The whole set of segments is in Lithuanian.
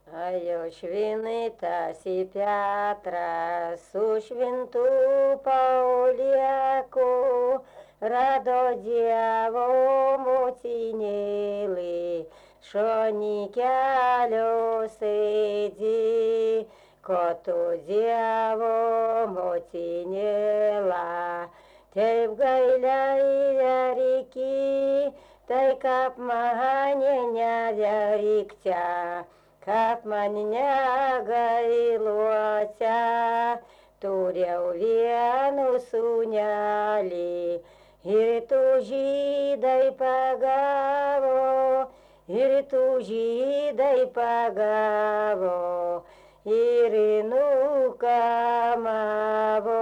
A jo švinitas į Petrą su švintu Paulieku rado Dievo motinėlį, šoni kelio sėdi, ko tu Dievo motinėla, taip gailiai reiki, tai kap mane nedaryk čia. Kap man negailuosia, turėjau vienų sūnelį, ir tu žydai pagavo, ir tu žydai pagavo, ir nukamavo,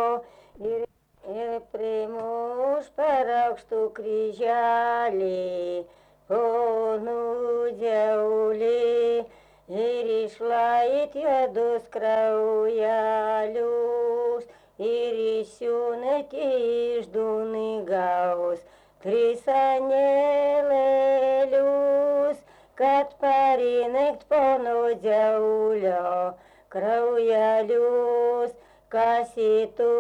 ir primuš per aukštų kryželį, ponų džiaulį. Ir išlait juodus kraujelius, ir išsiūnyti iš dunigaus tris anėlėlius, kad parinekt pono džiaulio kraujelius, kasytų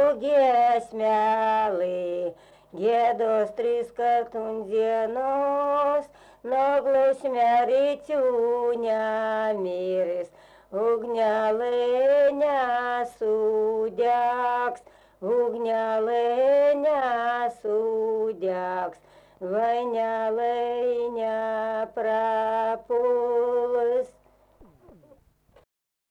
giesmelį, gėdos tris kartun dienos, noglusme ryčių nemiris, ugnelė nesudegs, ugnelė nesudegs, vainelė neprapuls.